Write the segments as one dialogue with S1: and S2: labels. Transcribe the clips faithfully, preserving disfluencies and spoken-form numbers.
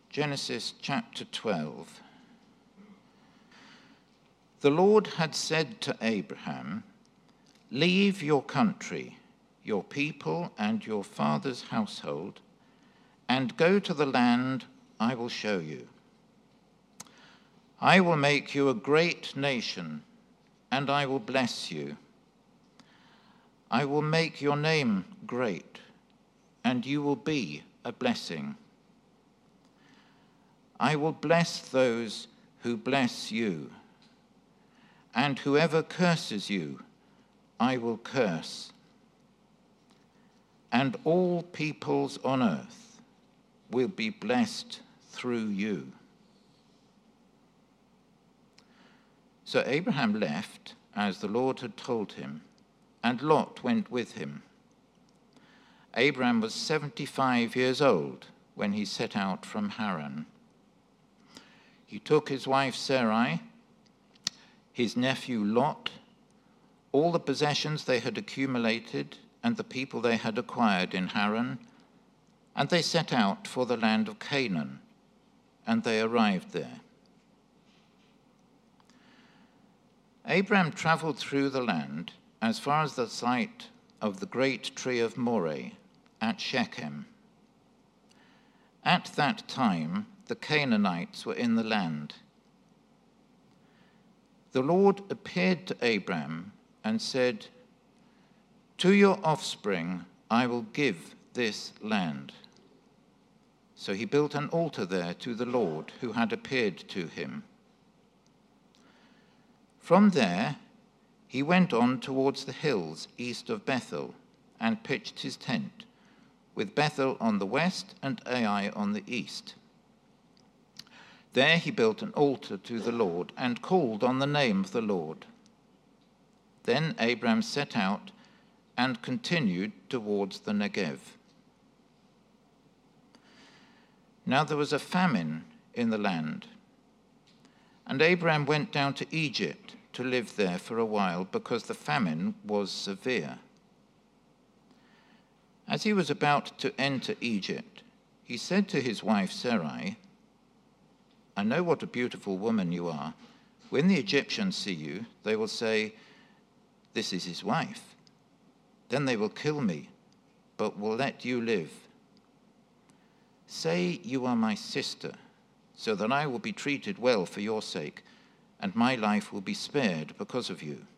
S1: Genesis chapter twelve. The Lord had said to Abraham, "Leave your country, your people, and your father's household, and go to the land I will show you. I will make you a great nation, and I will bless you. I will make your name great, and you will be a blessing. I will bless those who bless you, and whoever curses you, I will curse. And all peoples on earth will be blessed through you." So Abraham left, as the Lord had told him, and Lot went with him. Abraham was seventy-five years old when he set out from Haran. He took his wife Sarai, his nephew Lot, all the possessions they had accumulated, and the people they had acquired in Haran, and they set out for the land of Canaan, and they arrived there. Abraham traveled through the land as far as the site of the great tree of Moreh at Shechem. At that time, the Canaanites were in the land. The Lord appeared to Abraham and said, "To your offspring I will give this land." So he built an altar there to the Lord who had appeared to him. From there, he went on towards the hills east of Bethel and pitched his tent, with Bethel on the west and Ai on the east. There he built an altar to the Lord and called on the name of the Lord. Then Abraham set out and continued towards the Negev. Now there was a famine in the land, and Abraham went down to Egypt to live there for a while because the famine was severe. As he was about to enter Egypt, he said to his wife Sarai, "I know what a beautiful woman you are. When the Egyptians see you, they will say, 'This is his wife.' Then they will kill me, but will let you live. Say you are my sister, so that I will be treated well for your sake, and my life will be spared because of you."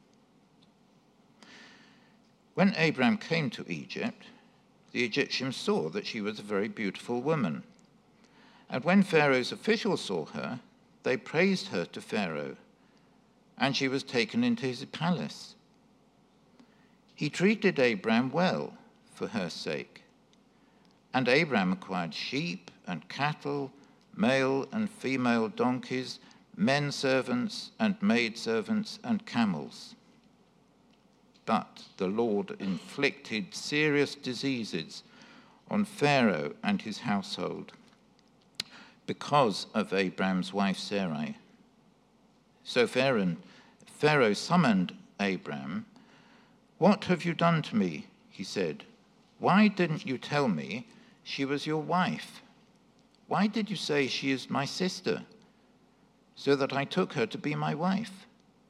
S1: When Abraham came to Egypt, the Egyptians saw that she was a very beautiful woman. And when Pharaoh's officials saw her, they praised her to Pharaoh, and she was taken into his palace. He treated Abraham well for her sake, and Abraham acquired sheep and cattle, male and female donkeys, men servants and maid servants, and camels. But the Lord inflicted serious diseases on Pharaoh and his household because of Abraham's wife Sarai. So Pharaoh, Pharaoh summoned Abraham. "What have you done to me?" he said. "Why didn't you tell me she was your wife? Why did you say she is my sister, so that I took her to be my wife?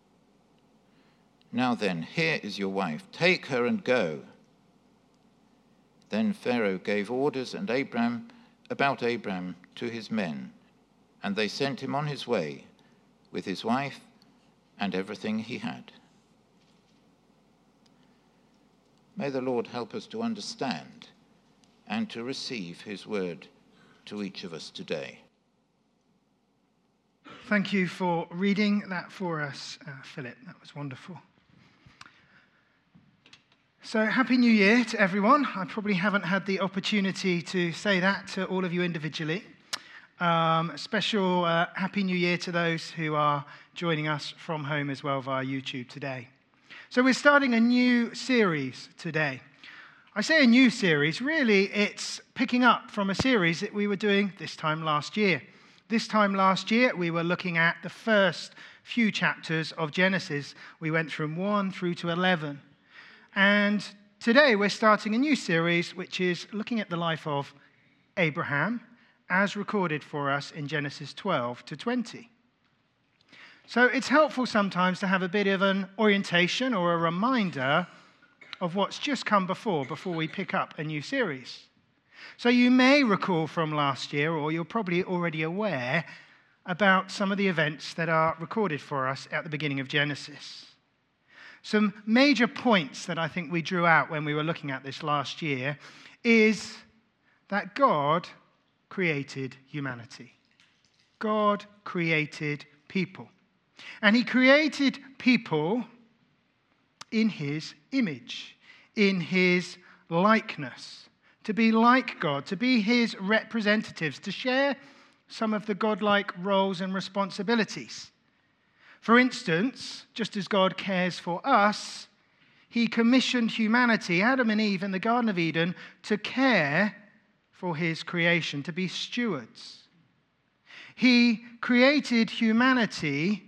S1: Now then, here is your wife. Take her and go." Then Pharaoh gave orders and Abraham about Abraham to his men, and they sent him on his way with his wife and everything he had. May the Lord help us to understand and to receive his word to each of us today.
S2: Thank you for reading that for us, uh, Philip. That was wonderful. So, Happy New Year to everyone. I probably haven't had the opportunity to say that to all of you individually. Um, a special uh, Happy New Year to those who are joining us from home as well via YouTube today. So we're starting a new series today. I say a new series, really it's picking up from a series that we were doing this time last year. This time last year, we were looking at the first few chapters of Genesis. We went from one through to eleven. And today we're starting a new series, which is looking at the life of Abraham as recorded for us in Genesis twelve to twenty. So it's helpful sometimes to have a bit of an orientation or a reminder of what's just come before, before we pick up a new series. So you may recall from last year, or you're probably already aware about some of the events that are recorded for us at the beginning of Genesis. Some major points that I think we drew out when we were looking at this last year is that God created humanity. God created people. And he created people in his image, in his likeness, to be like God, to be his representatives, to share some of the godlike roles and responsibilities. For instance, just as God cares for us, he commissioned humanity, Adam and Eve in the Garden of Eden, to care for his creation, to be stewards. He created humanity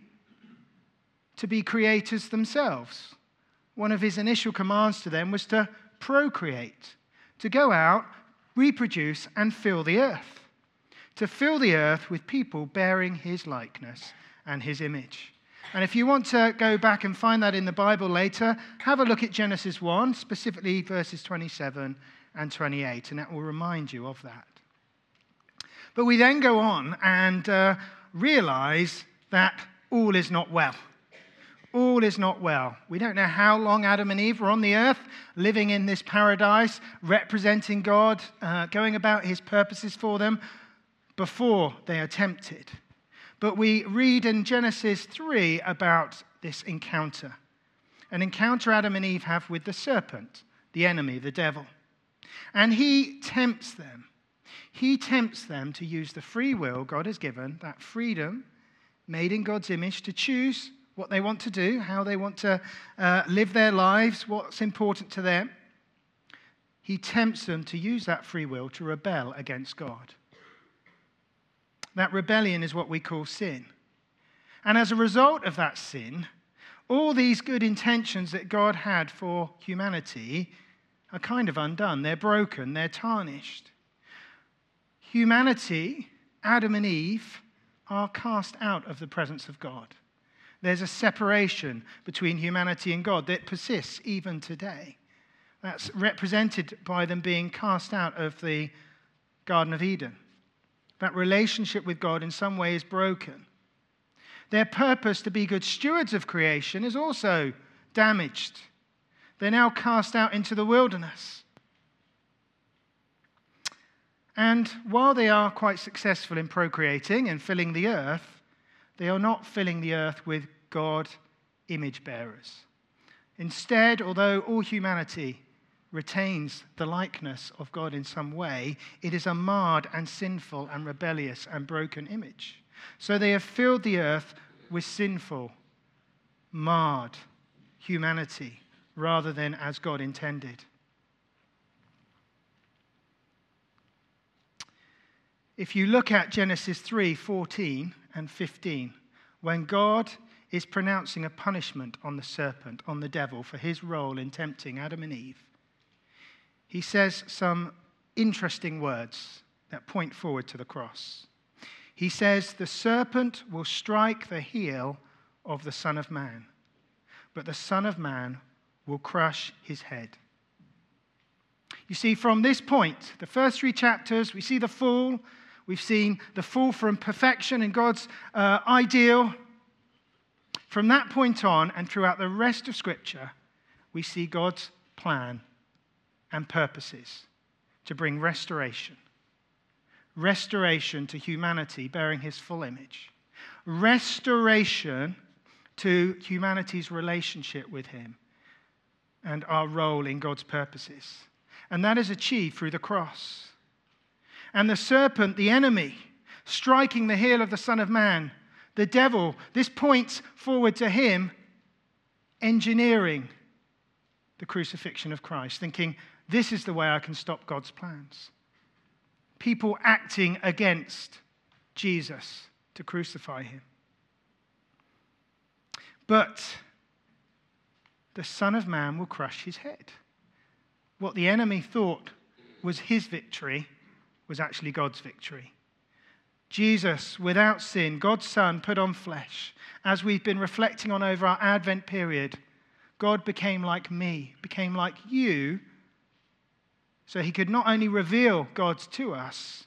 S2: to be creators themselves. One of his initial commands to them was to procreate, to go out, reproduce, and fill the earth. To fill the earth with people bearing his likeness and his image. And if you want to go back and find that in the Bible later, have a look at Genesis one, specifically verses twenty-seven and twenty-eight, and that will remind you of that. But we then go on and uh, realize that all is not well. All is not well. We don't know how long Adam and Eve were on the earth, living in this paradise, representing God, uh, going about his purposes for them before they are tempted. But we read in Genesis three about this encounter. An encounter Adam and Eve have with the serpent, the enemy, the devil. And he tempts them. He tempts them to use the free will God has given, that freedom made in God's image, to choose what they want to do, how they want to uh, live their lives, what's important to them. He tempts them to use that free will to rebel against God. That rebellion is what we call sin. And as a result of that sin, all these good intentions that God had for humanity are kind of undone. They're broken, they're tarnished. Humanity, Adam and Eve, are cast out of the presence of God. There's a separation between humanity and God that persists even today. That's represented by them being cast out of the Garden of Eden. That relationship with God in some way is broken. Their purpose to be good stewards of creation is also damaged. They're now cast out into the wilderness. And while they are quite successful in procreating and filling the earth, they are not filling the earth with God image bearers. Instead, although all humanity retains the likeness of God in some way, it is a marred and sinful and rebellious and broken image. So they have filled the earth with sinful, marred humanity rather than as God intended. If you look at Genesis three, fourteen and fifteen, when God is pronouncing a punishment on the serpent, on the devil, for his role in tempting Adam and Eve, he says some interesting words that point forward to the cross. He says, "The serpent will strike the heel of the Son of Man, but the Son of Man will crush his head." You see, from this point, the first three chapters, we see the fall. We've seen the fall from perfection in God's uh, ideal. From that point on, and throughout the rest of Scripture, we see God's plan and purposes to bring restoration. Restoration to humanity bearing his full image. Restoration to humanity's relationship with him and our role in God's purposes. And that is achieved through the cross. And the serpent, the enemy, striking the heel of the Son of Man, the devil, this points forward to him engineering the crucifixion of Christ, thinking, this is the way I can stop God's plans. People acting against Jesus to crucify him. But the Son of Man will crush his head. What the enemy thought was his victory was actually God's victory. Jesus, without sin, God's Son, put on flesh. As we've been reflecting on over our Advent period, God became like me, became like you, so he could not only reveal God to us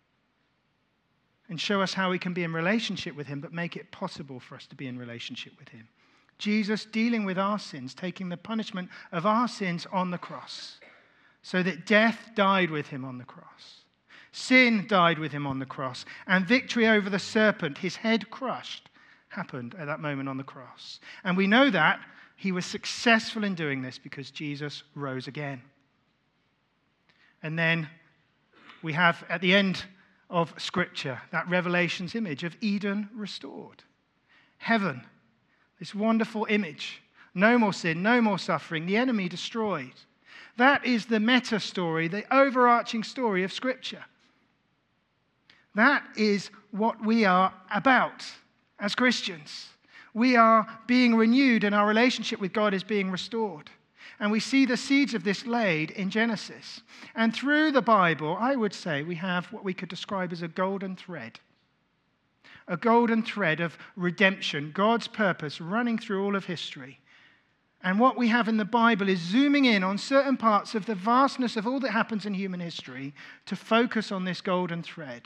S2: and show us how we can be in relationship with him, but make it possible for us to be in relationship with him. Jesus dealing with our sins, taking the punishment of our sins on the cross, so that death died with him on the cross. Sin died with him on the cross, and victory over the serpent, his head crushed, happened at that moment on the cross. And we know that he was successful in doing this because Jesus rose again. And then we have at the end of Scripture that Revelation's image of Eden restored. Heaven, this wonderful image. No more sin, no more suffering, the enemy destroyed. That is the meta story, the overarching story of Scripture. That is what we are about as Christians. We are being renewed and our relationship with God is being restored. And we see the seeds of this laid in Genesis. And through the Bible, I would say we have what we could describe as a golden thread. A golden thread of redemption, God's purpose running through all of history. And what we have in the Bible is zooming in on certain parts of the vastness of all that happens in human history to focus on this golden thread.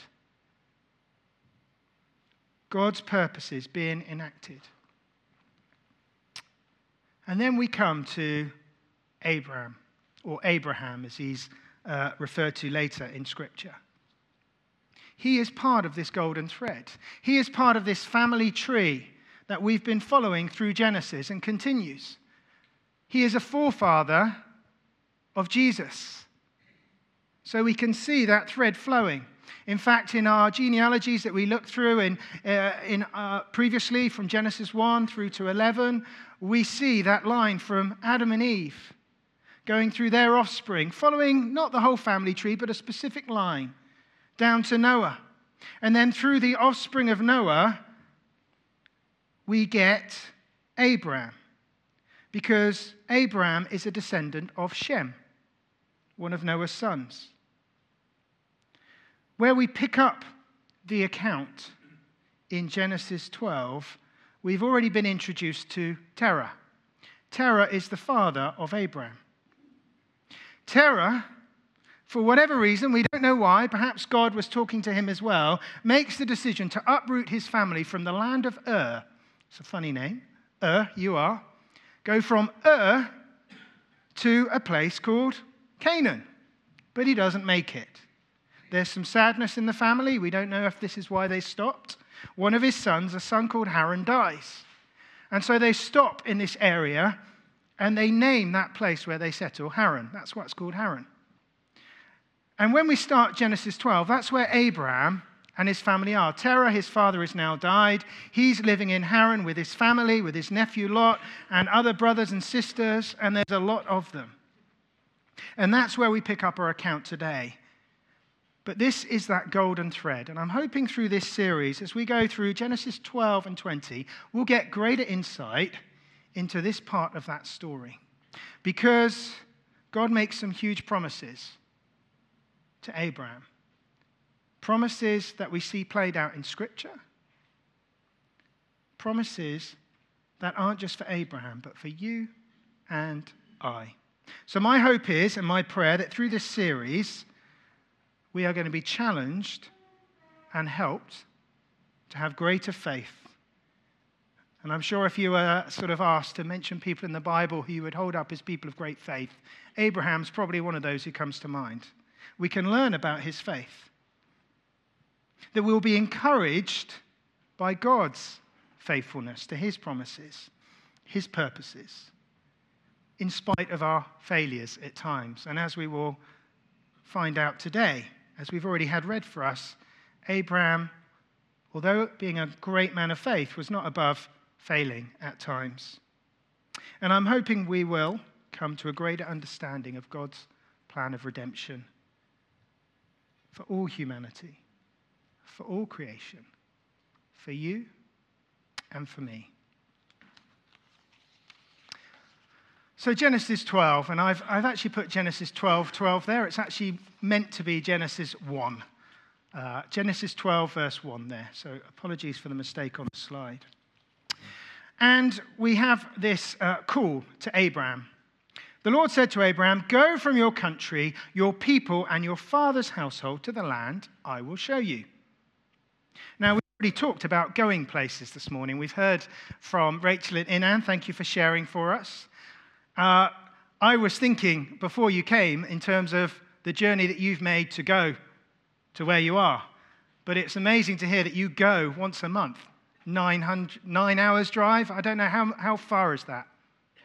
S2: God's purposes being enacted. And then we come to Abraham, or Abraham as he's uh, referred to later in Scripture. He is part of this golden thread. He is part of this family tree that we've been following through Genesis and continues. He is a forefather of Jesus. So we can see that thread flowing. In fact, in our genealogies that we looked through in, uh, in uh, previously from Genesis one through to eleven, we see that line from Adam and Eve going through their offspring, following not the whole family tree, but a specific line, down to Noah. And then through the offspring of Noah, we get Abraham, because Abraham is a descendant of Shem, one of Noah's sons. Where we pick up the account in Genesis twelve, we've already been introduced to Terah. Terah is the father of Abraham. Terah, for whatever reason, we don't know why, perhaps God was talking to him as well, makes the decision to uproot his family from the land of Ur. It's a funny name. Ur, you are. Go from Ur to a place called Canaan. But he doesn't make it. There's some sadness in the family. We don't know if this is why they stopped. One of his sons, a son called Haran, dies. And so they stop in this area and they name that place where they settle Haran. That's why it's called Haran. And when we start Genesis twelve, that's where Abraham and his family are. Terah, his father, has now died. He's living in Haran with his family, with his nephew Lot, and other brothers and sisters, and there's a lot of them. And that's where we pick up our account today. But this is that golden thread, and I'm hoping through this series, as we go through Genesis twelve and twenty, we'll get greater insight into this part of that story. Because God makes some huge promises to Abraham. Promises that we see played out in Scripture. Promises that aren't just for Abraham, but for you and I. So my hope is, and my prayer, that through this series, we are going to be challenged and helped to have greater faith. And I'm sure if you were sort of asked to mention people in the Bible who you would hold up as people of great faith, Abraham's probably one of those who comes to mind. We can learn about his faith. That we'll be encouraged by God's faithfulness to his promises, his purposes, in spite of our failures at times. And as we will find out today, as we've already had read for us, Abraham, although being a great man of faith, was not above failing at times. And I'm hoping we will come to a greater understanding of God's plan of redemption for all humanity, for all creation, for you and for me. So Genesis twelve, and I've, I've actually put Genesis twelve twelve there. It's actually meant to be Genesis one. Uh, Genesis twelve, verse one there. So apologies for the mistake on the slide. And we have this uh, call to Abraham. The Lord said to Abraham, "Go from your country, your people, and your father's household to the land I will show you." Now, we've already talked about going places this morning. We've heard from Rachel and Inan. Thank you for sharing for us. Uh, I was thinking before you came in terms of the journey that you've made to go to where you are. But it's amazing to hear that you go once a month. nine hundred, nine hours drive? I don't know, how, how far is that?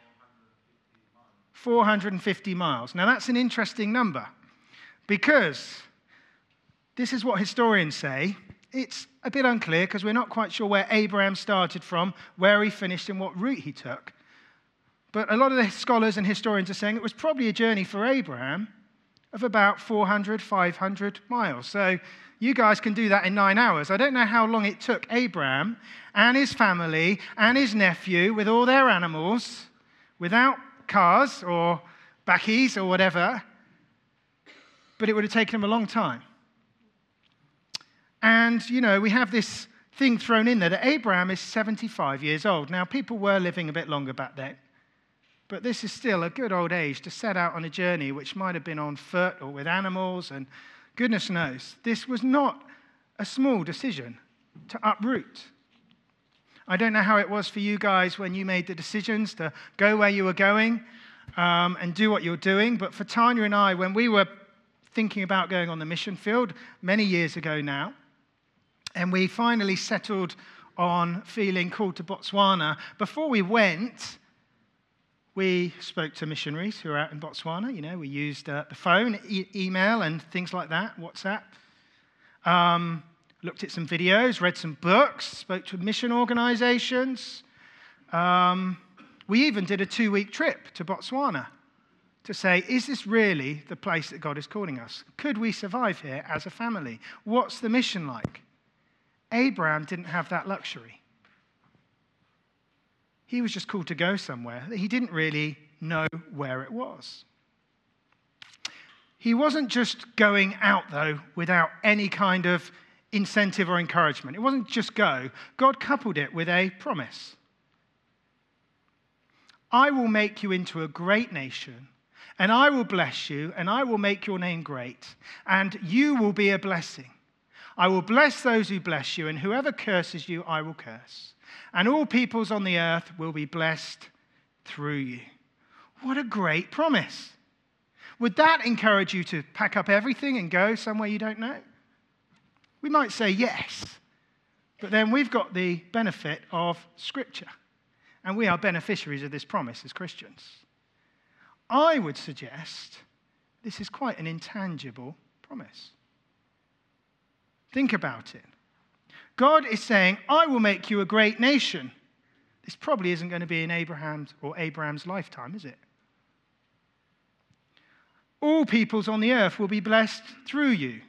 S2: four hundred fifty miles. Now that's an interesting number because this is what historians say. It's a bit unclear because we're not quite sure where Abraham started from, where he finished, and what route he took. But a lot of the scholars and historians are saying it was probably a journey for Abraham of about four hundred, five hundred miles. So you guys can do that in nine hours. I don't know how long it took Abraham and his family and his nephew with all their animals, without cars or backies or whatever, but it would have taken them a long time. And, you know, we have this thing thrown in there that Abraham is seventy-five years old. Now, people were living a bit longer back then, but this is still a good old age to set out on a journey which might have been on foot or with animals, and goodness knows, this was not a small decision to uproot. I don't know how it was for you guys when you made the decisions to go where you were going um, and do what you're doing, but for Tanya and I, when we were thinking about going on the mission field many years ago now, and we finally settled on feeling called to Botswana, before we went, we spoke to missionaries who are out in Botswana. You know, we used uh, the phone, e- email, and things like that, WhatsApp. Um, looked at some videos, read some books, spoke to mission organizations. Um, we even did a two-week trip to Botswana to say, is this really the place that God is calling us? Could we survive here as a family? What's the mission like? Abraham didn't have that luxury. He was just called to go somewhere. He didn't really know where it was. He wasn't just going out, though, without any kind of incentive or encouragement. It wasn't just go. God coupled it with a promise. I will make you into a great nation, and I will bless you, and I will make your name great, and you will be a blessing. I will bless those who bless you, and whoever curses you, I will curse. And all peoples on the earth will be blessed through you. What a great promise. Would that encourage you to pack up everything and go somewhere you don't know? We might say yes, but then we've got the benefit of Scripture, and we are beneficiaries of this promise as Christians. I would suggest this is quite an intangible promise. Think about it. God is saying, I will make you a great nation. This probably isn't going to be in Abraham's or Abraham's lifetime, is it? All peoples on the earth will be blessed through you.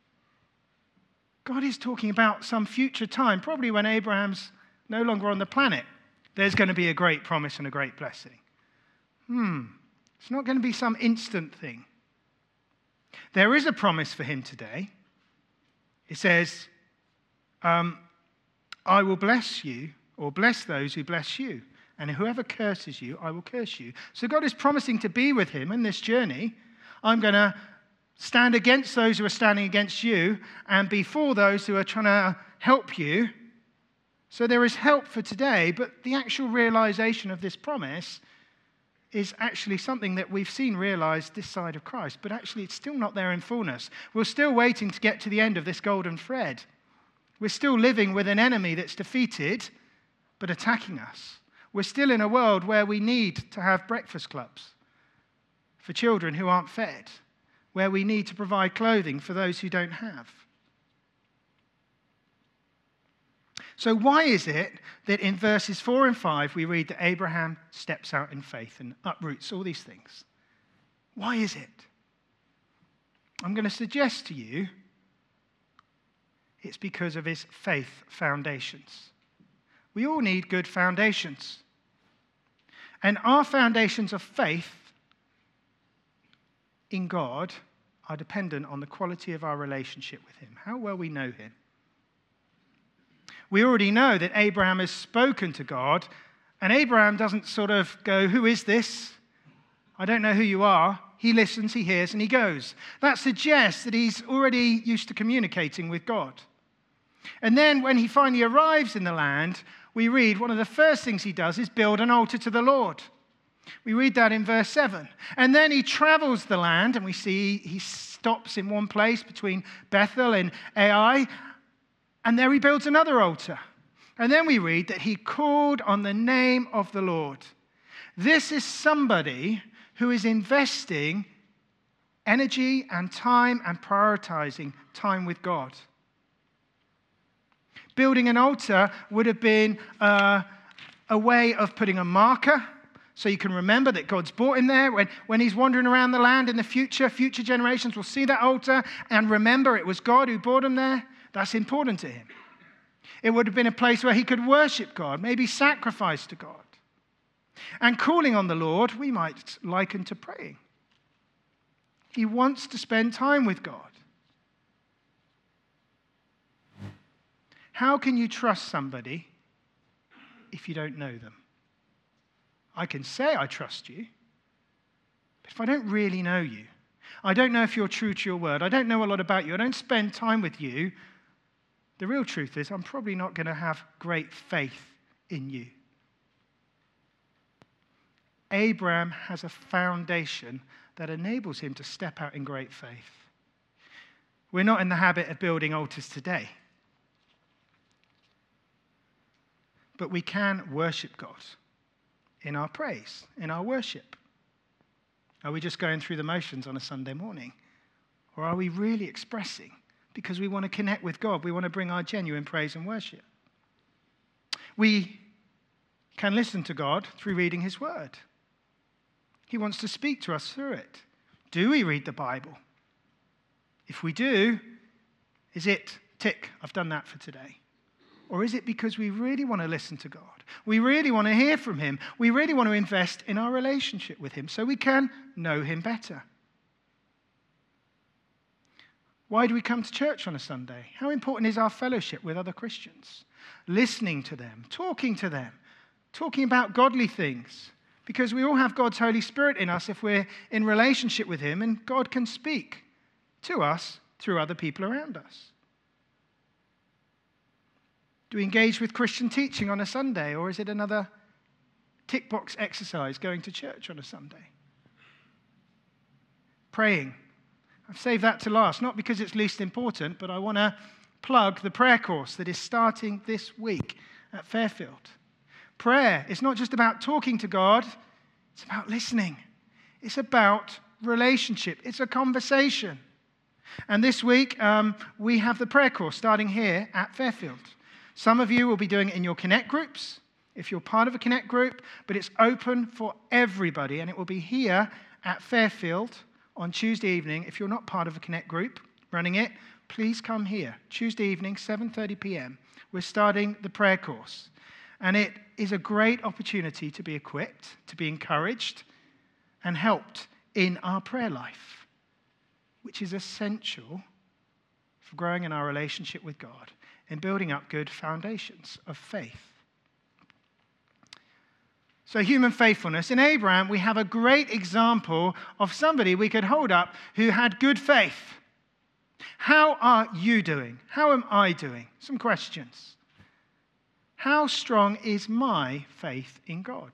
S2: God is talking about some future time, probably when Abraham's no longer on the planet. There's going to be a great promise and a great blessing. Hmm, it's not going to be some instant thing. There is a promise for him today. It says, um, I will bless you, or bless those who bless you, and whoever curses you, I will curse you. So God is promising to be with him in this journey. I'm going to stand against those who are standing against you and be for those who are trying to help you. So there is help for today, but the actual realization of this promise is actually something that we've seen realized this side of Christ, but actually it's still not there in fullness. We're still waiting to get to the end of this golden thread. We're still living with an enemy that's defeated, but attacking us. We're still in a world where we need to have breakfast clubs for children who aren't fed, where we need to provide clothing for those who don't have. So why is it that in verses four and five we read that Abraham steps out in faith and uproots all these things? Why is it? I'm going to suggest to you it's because of his faith foundations. We all need good foundations. And our foundations of faith in God are dependent on the quality of our relationship with him, how well we know him. We already know that Abraham has spoken to God, and Abraham doesn't sort of go, who is this? I don't know who you are. He listens, he hears, and he goes. That suggests that he's already used to communicating with God. And then when he finally arrives in the land, we read one of the first things he does is build an altar to the Lord. We read that in verse seven. And then he travels the land, and we see he stops in one place between Bethel and Ai, and there he builds another altar. And then we read that he called on the name of the Lord. This is somebody who is investing energy and time and prioritizing time with God. Building an altar would have been uh, a way of putting a marker so you can remember that God's brought him there. When, when he's wandering around the land in the future, future generations will see that altar and remember it was God who brought him there. That's important to him. It would have been a place where he could worship God, maybe sacrifice to God. And calling on the Lord, we might liken to praying. He wants to spend time with God. How can you trust somebody if you don't know them? I can say I trust you, but if I don't really know you, I don't know if you're true to your word, I don't know a lot about you, I don't spend time with you, the real truth is I'm probably not going to have great faith in you. Abraham has a foundation that enables him to step out in great faith. We're not in the habit of building altars today, but we can worship God in our praise, in our worship. Are we just going through the motions on a Sunday morning? Or are we really expressing because we want to connect with God? We want to bring our genuine praise and worship. We can listen to God through reading his word. He wants to speak to us through it. Do we read the Bible? If we do, is it tick, I've done that for today? Or is it because we really want to listen to God? We really want to hear from him. We really want to invest in our relationship with him so we can know him better. Why do we come to church on a Sunday? How important is our fellowship with other Christians? Listening to them, talking to them, talking about godly things. Because we all have God's Holy Spirit in us if we're in relationship with him, and God can speak to us through other people around us. Do we engage with Christian teaching on a Sunday, or is it another tick box exercise going to church on a Sunday? Praying. I've saved that to last, not because it's least important, but I want to plug the prayer course that is starting this week at Fairfield. Prayer is not just about talking to God, it's about listening. It's about relationship. It's a conversation. And this week, um, we have the prayer course starting here at Fairfield. Some of you will be doing it in your Connect groups, if you're part of a Connect group, but it's open for everybody, and it will be here at Fairfield on Tuesday evening. If you're not part of a Connect group running it, please come here. Tuesday evening, seven thirty p.m. We're starting the prayer course. And it is a great opportunity to be equipped, to be encouraged, and helped in our prayer life, which is essential for growing in our relationship with God and building up good foundations of faith. So human faithfulness. In Abraham, we have a great example of somebody we could hold up who had good faith. How are you doing? How am I doing? Some questions. How strong is my faith in God?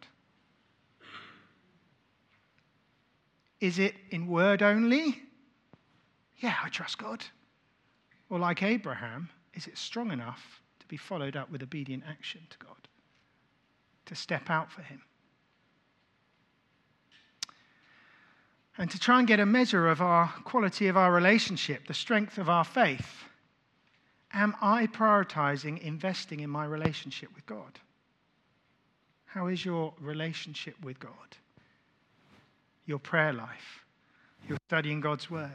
S2: Is it in word only? Yeah, I trust God. Or like Abraham, is it strong enough to be followed up with obedient action to God? To step out for him? And to try and get a measure of our quality of our relationship, the strength of our faith, am I prioritizing investing in my relationship with God? How is your relationship with God? Your prayer life? Your studying God's word?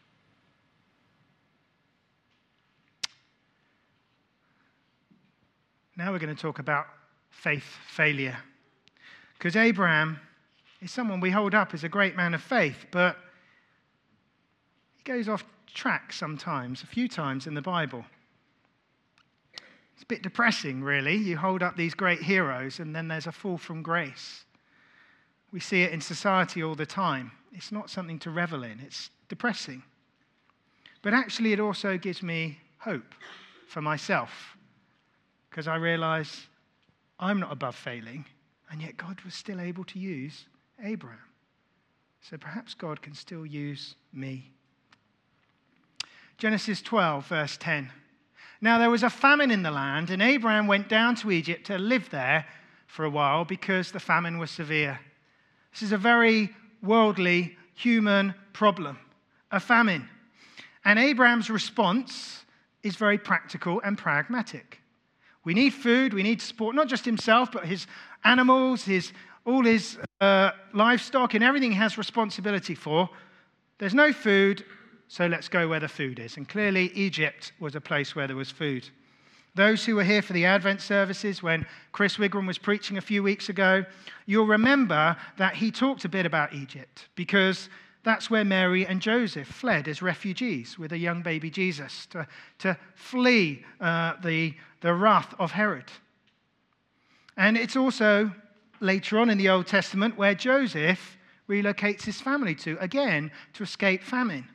S2: Now we're going to talk about faith failure. Because Abraham is someone we hold up as a great man of faith, but he goes off track sometimes, a few times in the Bible. It's a bit depressing, really. You hold up these great heroes and then there's a fall from grace. We see it in society all the time. It's not something to revel in. It's depressing. But actually, it also gives me hope for myself, because I realize I'm not above failing, and yet God was still able to use Abraham. So perhaps God can still use me. Genesis twelve, verse ten. Now there was a famine in the land, and Abraham went down to Egypt to live there for a while because the famine was severe. This is a very worldly, human problem, a famine. And Abraham's response is very practical and pragmatic. We need food, we need support, not just himself, but his animals, his all his uh, livestock and everything he has responsibility for. There's no food, so let's go where the food is. And clearly, Egypt was a place where there was food. Those who were here for the Advent services when Chris Wigram was preaching a few weeks ago, you'll remember that he talked a bit about Egypt because that's where Mary and Joseph fled as refugees with a young baby Jesus to, to flee uh, the, the wrath of Herod. And it's also later on in the Old Testament where Joseph relocates his family to, again, to escape famine.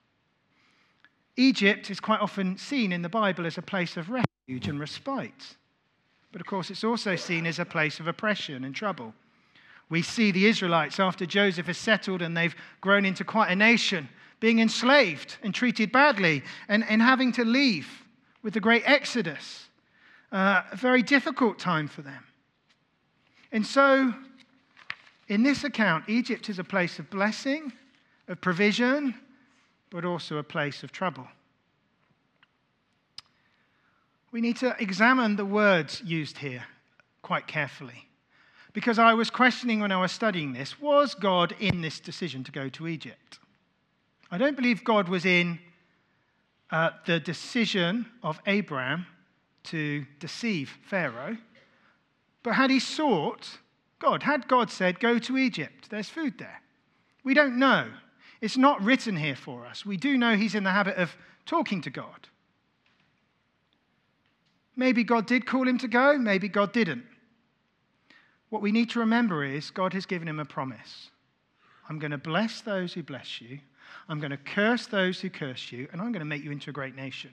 S2: Egypt is quite often seen in the Bible as a place of refuge and respite. But of course, it's also seen as a place of oppression and trouble. We see the Israelites, after Joseph has settled and they've grown into quite a nation, being enslaved and treated badly and, and having to leave with the great Exodus. Uh, a very difficult time for them. And so, in this account, Egypt is a place of blessing, of provision, but also a place of trouble. We need to examine the words used here quite carefully. Because I was questioning when I was studying this, was God in this decision to go to Egypt? I don't believe God was in uh, the decision of Abraham to deceive Pharaoh. But had he sought God, had God said, go to Egypt, there's food there? We don't know. It's not written here for us. We do know he's in the habit of talking to God. Maybe God did call him to go, maybe God didn't. What we need to remember is God has given him a promise. I'm going to bless those who bless you. I'm going to curse those who curse you. And I'm going to make you into a great nation.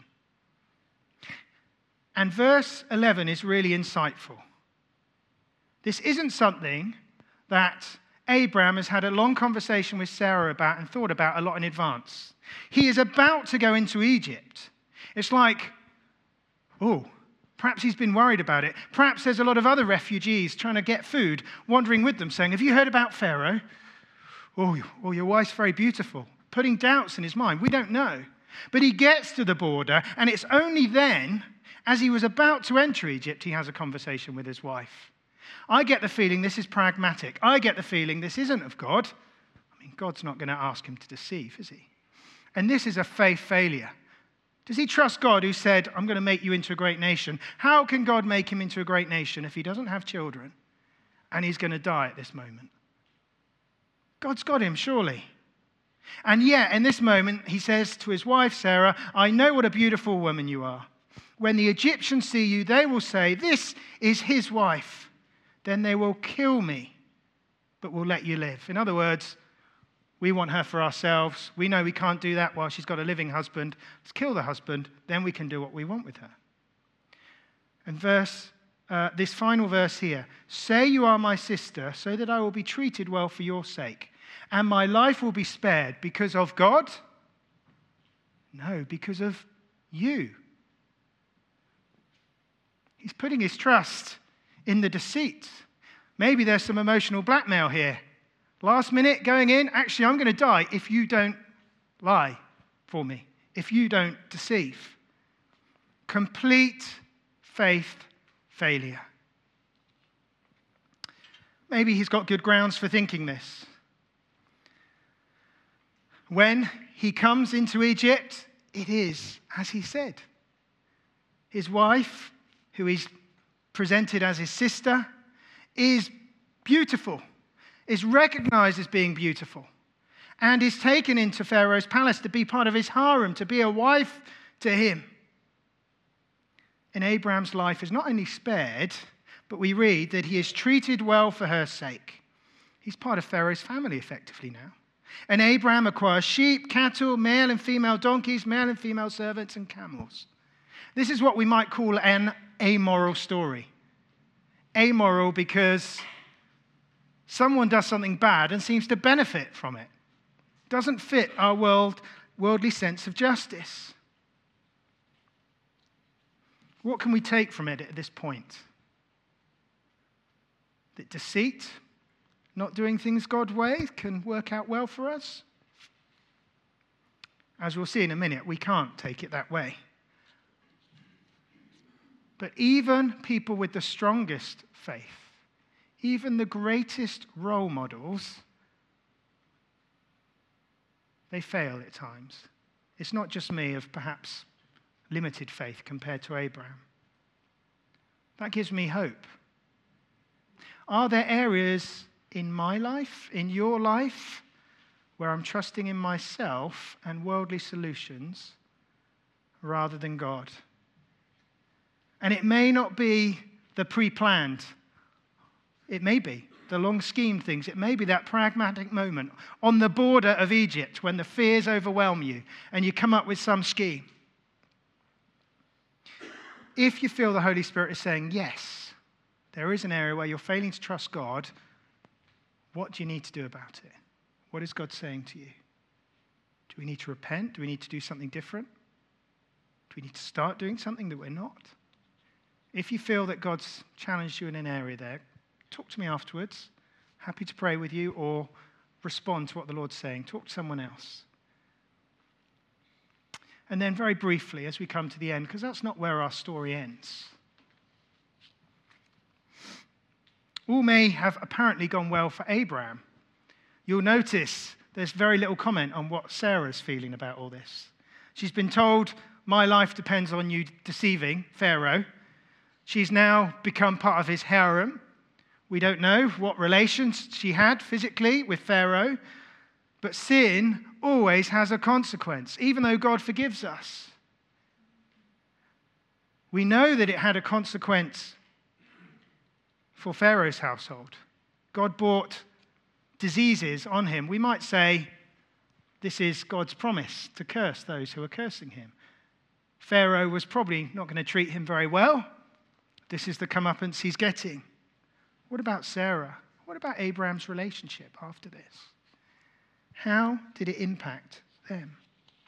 S2: And verse eleven is really insightful. This isn't something that Abraham has had a long conversation with Sarah about and thought about a lot in advance. He is about to go into Egypt. It's like, oh, perhaps he's been worried about it. Perhaps there's a lot of other refugees trying to get food, wandering with them, saying, have you heard about Pharaoh? Oh, oh, your wife's very beautiful. Putting doubts in his mind. We don't know. But he gets to the border, and it's only then, as he was about to enter Egypt, he has a conversation with his wife. I get the feeling this is pragmatic. I get the feeling this isn't of God. I mean, God's not going to ask him to deceive, is he? And this is a faith failure. Does he trust God who said, I'm going to make you into a great nation? How can God make him into a great nation if he doesn't have children and he's going to die at this moment? God's got him, surely. And yet, in this moment, he says to his wife, Sarah, I know what a beautiful woman you are. When the Egyptians see you, they will say, this is his wife. Then they will kill me, but will let you live. In other words, we want her for ourselves. We know we can't do that while she's got a living husband. Let's kill the husband, then we can do what we want with her. And verse, uh, this final verse here, say you are my sister, so that I will be treated well for your sake, and my life will be spared because of God? No, because of you. He's putting his trust in the deceit. Maybe there's some emotional blackmail here. Last minute, going in, actually, I'm going to die if you don't lie for me, if you don't deceive. Complete faith failure. Maybe he's got good grounds for thinking this. When he comes into Egypt, it is as he said. His wife, who is presented as his sister, is beautiful, is recognized as being beautiful. and is taken into Pharaoh's palace to be part of his harem, to be a wife to him. And Abraham's life is not only spared, but we read that he is treated well for her sake. He's part of Pharaoh's family effectively now. And Abraham acquires sheep, cattle, male and female donkeys, male and female servants, and camels. This is what we might call an amoral story. Amoral because someone does something bad and seems to benefit from it. Doesn't fit our world, worldly sense of justice. What can we take from it at this point? That deceit, not doing things God's way, can work out well for us? As we'll see in a minute, we can't take it that way. But even people with the strongest faith, even the greatest role models, they fail at times. It's not just me of perhaps limited faith compared to Abraham. That gives me hope. Are there areas in my life, in your life, where I'm trusting in myself and worldly solutions rather than God? And it may not be the pre-planned. It may be the long scheme things. It may be that pragmatic moment on the border of Egypt when the fears overwhelm you and you come up with some scheme. If you feel the Holy Spirit is saying, yes, there is an area where you're failing to trust God, what do you need to do about it? What is God saying to you? Do we need to repent? Do we need to do something different? Do we need to start doing something that we're not? If you feel that God's challenged you in an area there, talk to me afterwards. Happy to pray with you or respond to what the Lord's saying. Talk to someone else. And then very briefly, as we come to the end, because that's not where our story ends. All may have apparently gone well for Abraham. You'll notice there's very little comment on what Sarah's feeling about all this. She's been told, my life depends on you deceiving Pharaoh. She's now become part of his harem. We don't know what relations she had physically with Pharaoh, but sin always has a consequence, even though God forgives us. We know that it had a consequence for Pharaoh's household. God brought diseases on him. We might say this is God's promise to curse those who are cursing him. Pharaoh was probably not going to treat him very well. This is the comeuppance he's getting. What about Sarah? What about Abraham's relationship after this? How did it impact them?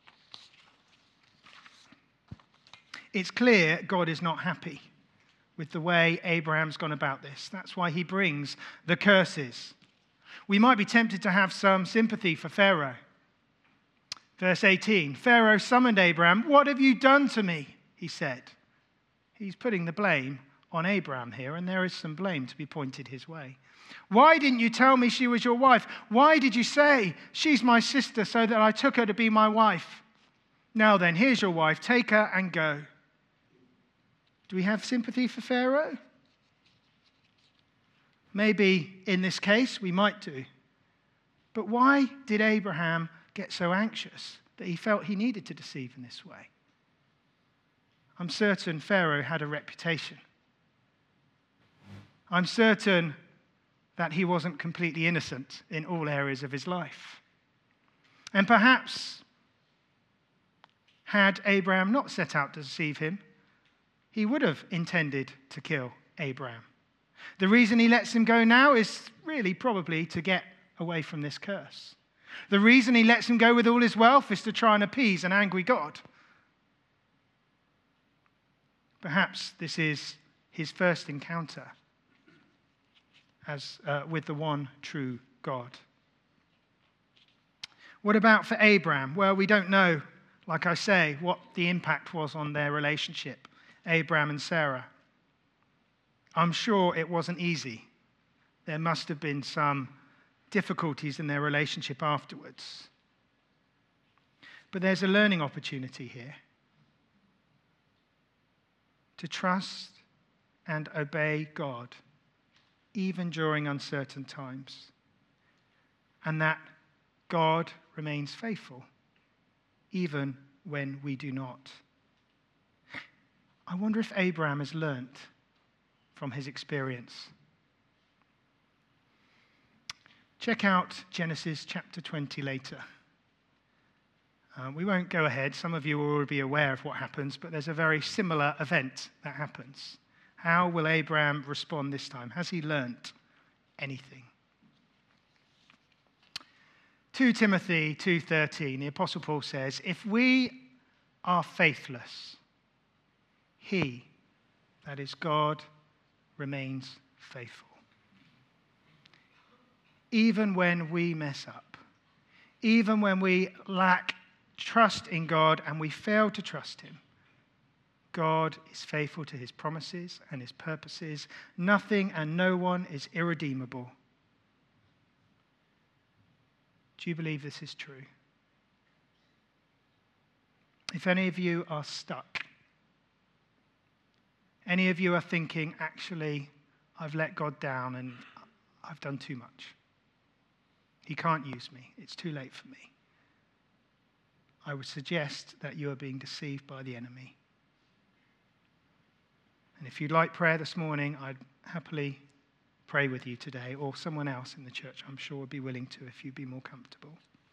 S2: It's clear God is not happy with the way Abraham's gone about this. That's why he brings the curses. We might be tempted to have some sympathy for Pharaoh. Verse eighteen, Pharaoh summoned Abraham. What have you done to me? He said. He's putting the blame on Abraham here, and there is some blame to be pointed his way. Why didn't you tell me she was your wife? Why did you say, she's my sister, so that I took her to be my wife? Now then, here's your wife. Take her and go. Do we have sympathy for Pharaoh? Maybe in this case we might do. But why did Abraham get so anxious that he felt he needed to deceive in this way? I'm certain Pharaoh had a reputation. I'm certain that he wasn't completely innocent in all areas of his life. And perhaps, had Abraham not set out to deceive him, he would have intended to kill Abraham. The reason he lets him go now is really probably to get away from this curse. The reason he lets him go with all his wealth is to try and appease an angry God. Perhaps this is his first encounter as uh, with the one true God. What about for Abraham? Well, we don't know, like I say, what the impact was on their relationship, Abraham and Sarah. I'm sure it wasn't easy. There must have been some difficulties in their relationship afterwards. But there's a learning opportunity here. To trust and obey God, even during uncertain times. And that God remains faithful, even when we do not. I wonder if Abraham has learnt from his experience. Check out Genesis chapter twenty later. Uh, we won't go ahead. Some of you will already be aware of what happens, but there's a very similar event that happens. How will Abraham respond this time? Has he learnt anything? Second Timothy two thirteen, the Apostle Paul says, if we are faithless, he, that is God, remains faithful. Even when we mess up, even when we lack trust in God and we fail to trust him, God is faithful to his promises and his purposes. Nothing and no one is irredeemable. Do you believe this is true? If any of you are stuck, any of you are thinking, actually, I've let God down and I've done too much. He can't use me. It's too late for me. I would suggest that you are being deceived by the enemy. And if you'd like prayer this morning, I'd happily pray with you today, or someone else in the church, I'm sure, would be willing to if you'd be more comfortable.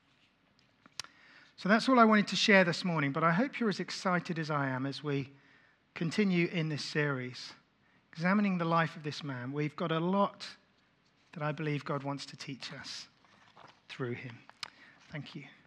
S2: So that's all I wanted to share this morning, but I hope you're as excited as I am as we continue in this series, examining the life of this man. We've got a lot that I believe God wants to teach us through him. Thank you.